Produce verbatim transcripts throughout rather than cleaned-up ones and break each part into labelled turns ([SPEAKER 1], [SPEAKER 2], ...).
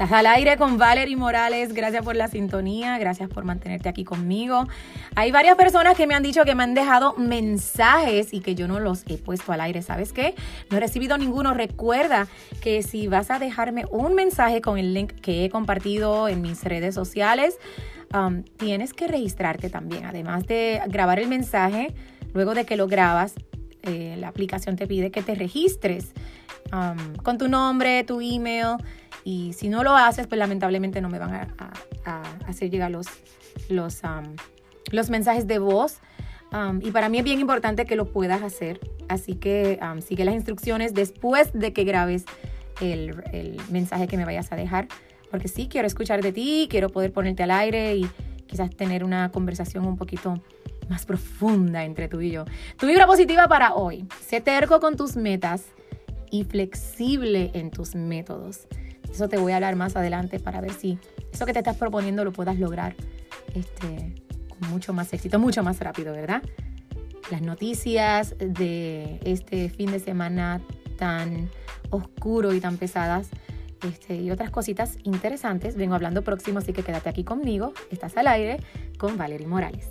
[SPEAKER 1] Estás al aire con Valerie Morales. Gracias por la sintonía, gracias por mantenerte aquí conmigo. Hay varias personas que me han dicho que me han dejado mensajes y que yo no los he puesto al aire. ¿Sabes qué? No he recibido ninguno. Recuerda que si vas a dejarme un mensaje con el link que he compartido en mis redes sociales, um, tienes que registrarte también. Además de grabar el mensaje, luego de que lo grabas, eh, la aplicación te pide que te registres um, con tu nombre, tu email. Y si no lo haces, pues lamentablemente no me van a, a, a hacer llegar los, los, um, los mensajes de voz. Um, y para mí es bien importante que lo puedas hacer. Así que um, sigue las instrucciones después de que grabes el, el mensaje que me vayas a dejar. Porque sí, quiero escuchar de ti, quiero poder ponerte al aire y quizás tener una conversación un poquito más profunda entre tú y yo. Tu vibra positiva para hoy. Sé terco con tus metas y flexible en tus métodos. Eso te voy a hablar más adelante para ver si eso que te estás proponiendo lo puedas lograr este, con mucho más éxito, mucho más rápido, ¿verdad? Las noticias de este fin de semana tan oscuro y tan pesadas este, y otras cositas interesantes. Vengo hablando próximo, así que quédate aquí conmigo. Estás al aire con Valerie Morales.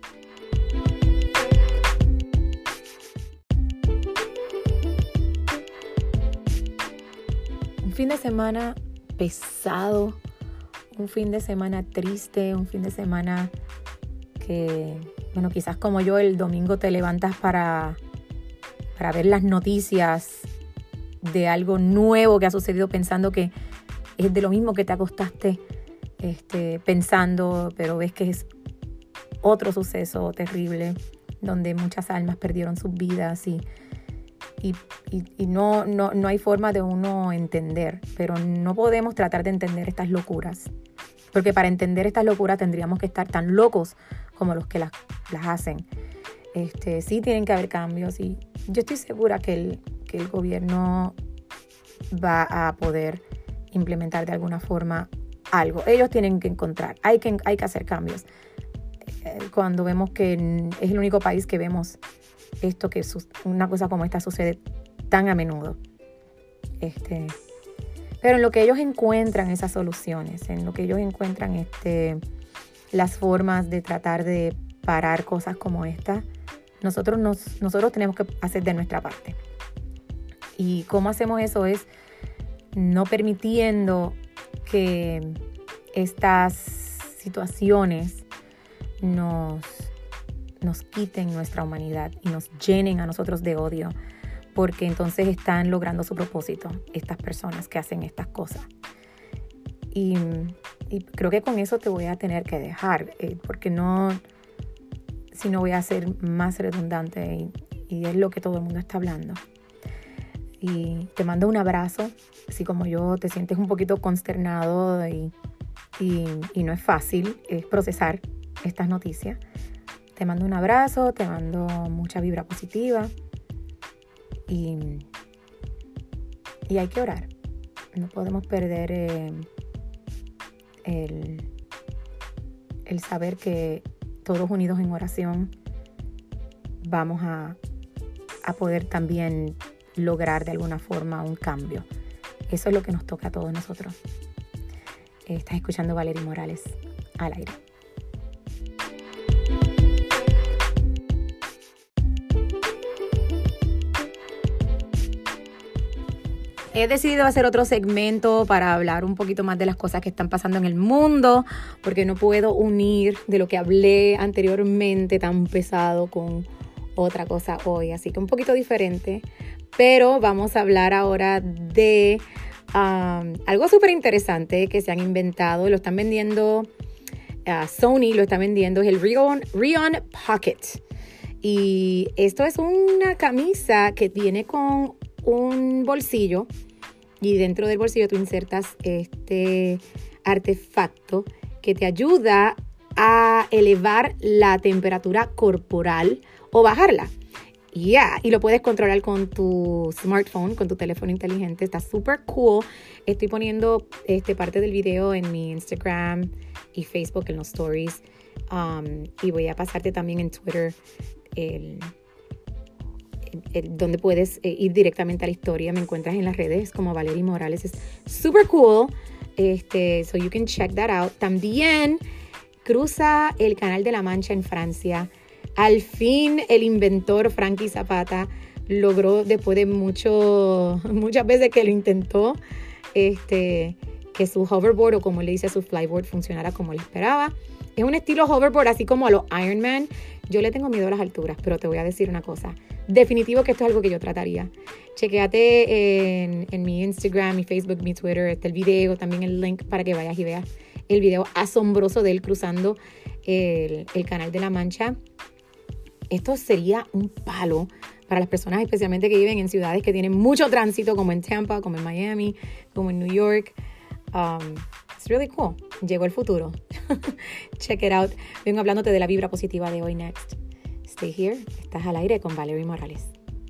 [SPEAKER 1] Un fin de semana pesado, un fin de semana triste, un fin de semana que, bueno, quizás como yo el domingo te levantas para, para ver las noticias de algo nuevo que ha sucedido pensando que es de lo mismo que te acostaste este, pensando, pero ves que es otro suceso terrible donde muchas almas perdieron sus vidas y Y, y, y no, no, no hay forma de uno entender, pero no podemos tratar de entender estas locuras, porque para entender estas locuras tendríamos que estar tan locos como los que las, las hacen. Este, sí tienen que haber cambios y yo estoy segura que el, que el gobierno va a poder implementar de alguna forma algo. Ellos tienen que encontrar, hay que, hay que hacer cambios. Cuando vemos que es el único país que vemos esto, que una cosa como esta sucede tan a menudo. Este, pero en lo que ellos encuentran esas soluciones, en lo que ellos encuentran este, las formas de tratar de parar cosas como esta, nosotros, nos, nosotros tenemos que hacer de nuestra parte. Y cómo hacemos eso es no permitiendo que estas situaciones nos nos quiten nuestra humanidad y nos llenen a nosotros de odio, porque entonces están logrando su propósito estas personas que hacen estas cosas. Y, y creo que con eso te voy a tener que dejar, eh, porque no, si no voy a ser más redundante y, y es lo que todo el mundo está hablando. Y te mando un abrazo, así como yo te sientes un poquito consternado y, y, y no es fácil es procesar estas noticias. Te mando un abrazo, te mando mucha vibra positiva y, y hay que orar. No podemos perder eh, el, el saber que todos unidos en oración vamos a, a poder también lograr de alguna forma un cambio. Eso es lo que nos toca a todos nosotros. Estás escuchando Valerie Morales al aire. He decidido hacer otro segmento para hablar un poquito más de las cosas que están pasando en el mundo, porque no puedo unir de lo que hablé anteriormente tan pesado con otra cosa hoy. Así que un poquito diferente, pero vamos a hablar ahora de um, algo súper interesante que se han inventado. Lo están vendiendo, uh, Sony lo está vendiendo, es el Rion, Rion Pocket. Y esto es una camisa que viene con un bolsillo y dentro del bolsillo tú insertas este artefacto que te ayuda a elevar la temperatura corporal o bajarla. Ya, yeah. Y lo puedes controlar con tu smartphone, con tu teléfono inteligente. Está súper cool. Estoy poniendo este, parte del video en mi Instagram y Facebook en los stories. Um, y voy a pasarte también en Twitter el... donde puedes eh, ir directamente a la historia. Me encuentras en las redes como Valerie Morales. Es super cool. Este, so you can check that out. También cruza el Canal de la Mancha en Francia. Al fin el inventor Frankie Zapata logró, después de mucho, muchas veces que lo intentó, este, que su hoverboard, o como le dice, su flyboard, funcionara como él esperaba. Es un estilo hoverboard así como a los Ironman. Yo le tengo miedo a las alturas, pero te voy a decir una cosa. Definitivo que esto es algo que yo trataría. Chequéate en, en mi Instagram, mi Facebook, mi Twitter, está el video, también el link para que vayas y veas el video asombroso de él cruzando el, el Canal de la Mancha. Esto sería un palo para las personas especialmente que viven en ciudades que tienen mucho tránsito, como en Tampa, como en Miami, como en New York. Um, it's really cool. Llegó el futuro. Check it out. Vengo hablándote de la vibra positiva de hoy next. Stay here. Estás al aire con Valerie Morales.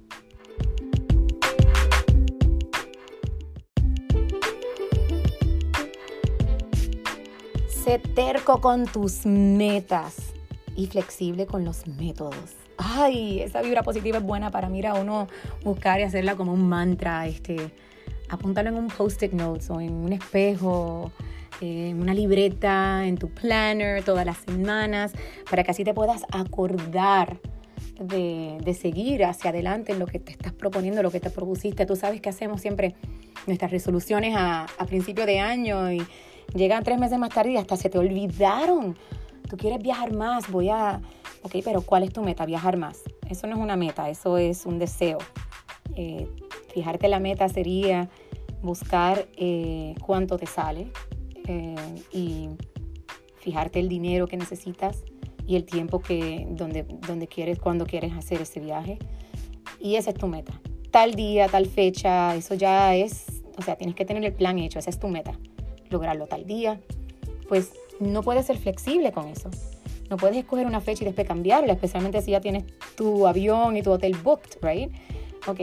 [SPEAKER 1] Sé terco con tus metas y flexible con los métodos. Ay, esa vibra positiva es buena para mí, a uno buscar y hacerla como un mantra, este, apúntalo en un post-it notes o en un espejo, en una libreta, en tu planner todas las semanas, para que así te puedas acordar de, de seguir hacia adelante en lo que te estás proponiendo, lo que te propusiste. Tú sabes que hacemos siempre nuestras resoluciones a, a principio de año y llegan tres meses más tarde y hasta se te olvidaron. Tú quieres viajar más, voy a... Ok, pero ¿cuál es tu meta? Viajar más. Eso no es una meta, eso es un deseo. Eh, fijarte la meta sería buscar eh, cuánto te sale eh, y fijarte el dinero que necesitas y el tiempo que donde, donde quieres, cuando quieres hacer ese viaje. Y esa es tu meta. Tal día, tal fecha, eso ya es... O sea, tienes que tener el plan hecho, esa es tu meta. Lograrlo tal día. Pues no puedes ser flexible con eso. No puedes escoger una fecha y después cambiarla, especialmente si ya tienes tu avión y tu hotel booked, right? Ok.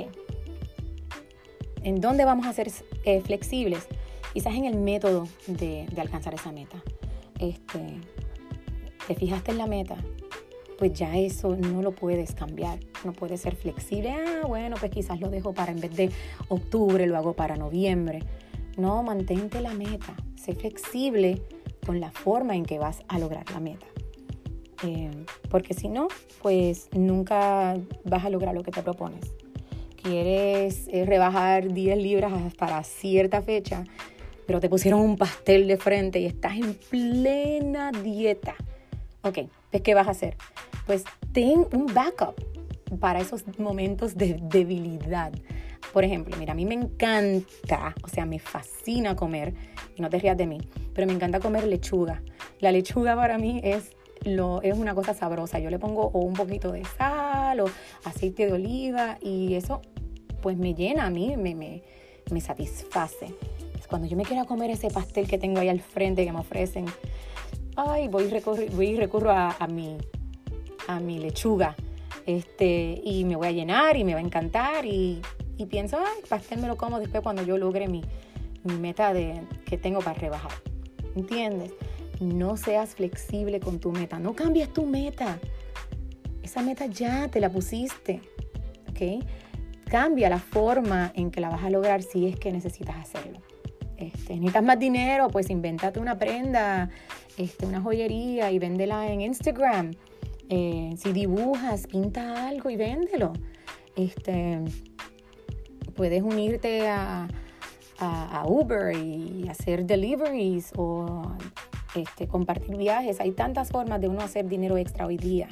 [SPEAKER 1] ¿En dónde vamos a ser eh, flexibles? Quizás en el método de, de alcanzar esa meta. Este, ¿te fijaste en la meta? Pues ya eso no lo puedes cambiar. No puedes ser flexible. Ah, bueno, pues quizás lo dejo para, en vez de octubre, lo hago para noviembre. No, mantente la meta. Sé flexible con la forma en que vas a lograr la meta. Eh, porque si no, pues nunca vas a lograr lo que te propones. Quieres eh, rebajar diez libras para cierta fecha, pero te pusieron un pastel de frente y estás en plena dieta. Ok, pues ¿qué vas a hacer? Pues ten un backup para esos momentos de debilidad. Por ejemplo, mira, a mí me encanta, o sea, me fascina comer, y no te rías de mí, pero me encanta comer lechuga. La lechuga para mí es, lo, es una cosa sabrosa. Yo le pongo o un poquito de sal o aceite de oliva y eso pues me llena a mí, me, me, me satisface. Cuando yo me quiero comer ese pastel que tengo ahí al frente que me ofrecen, ay, voy y recurro, voy y recurro a, a, mi, a mi lechuga este, y me voy a llenar y me va a encantar y, y pienso, ay, el pastel me lo como después cuando yo logre mi, mi meta de, que tengo para rebajar. ¿Entiendes? No seas flexible con tu meta, no cambies tu meta. Esa meta ya te la pusiste, ¿ok? Cambia la forma en que la vas a lograr si es que necesitas hacerlo. Este, necesitas más dinero, pues invéntate una prenda, este, una joyería y véndela en Instagram. Eh, si dibujas, pinta algo y véndelo. Este, puedes unirte a, a, a Uber y hacer deliveries o este, compartir viajes. Hay tantas formas de uno hacer dinero extra hoy día.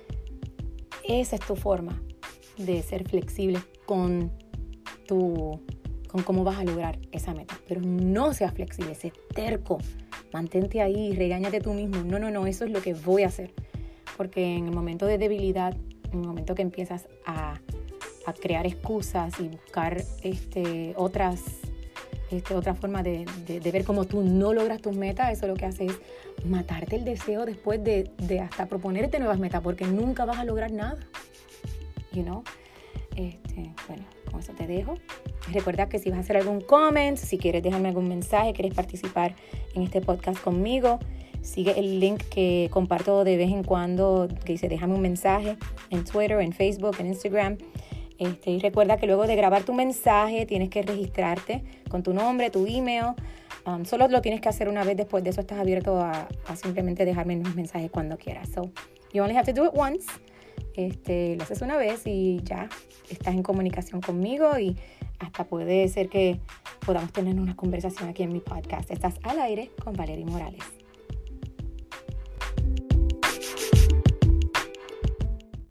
[SPEAKER 1] Esa es tu forma de ser flexible con tu... con cómo vas a lograr esa meta. Pero no seas flexible, sé terco. Mantente ahí, regáñate tú mismo. No, no, no, eso es lo que voy a hacer. Porque en el momento de debilidad, en el momento que empiezas a, a crear excusas y buscar este, otras, este, otra forma de, de, de ver cómo tú no logras tus metas, eso lo que hace es matarte el deseo después de, de hasta proponerte nuevas metas, porque nunca vas a lograr nada. You know? Este, bueno, con eso te dejo. Recuerda que si vas a hacer algún comment, si quieres dejarme algún mensaje, quieres participar en este podcast conmigo, sigue el link que comparto de vez en cuando, que dice déjame un mensaje en Twitter, en Facebook, en Instagram. Este, y recuerda que luego de grabar tu mensaje tienes que registrarte con tu nombre, tu email. Um, solo lo tienes que hacer una vez, después de eso estás abierto a, a simplemente dejarme los mensajes cuando quieras. So, you only have to do it once. Este, lo haces una vez y ya estás en comunicación conmigo y hasta puede ser que podamos tener una conversación aquí en mi podcast. Estás al aire con Valerie Morales.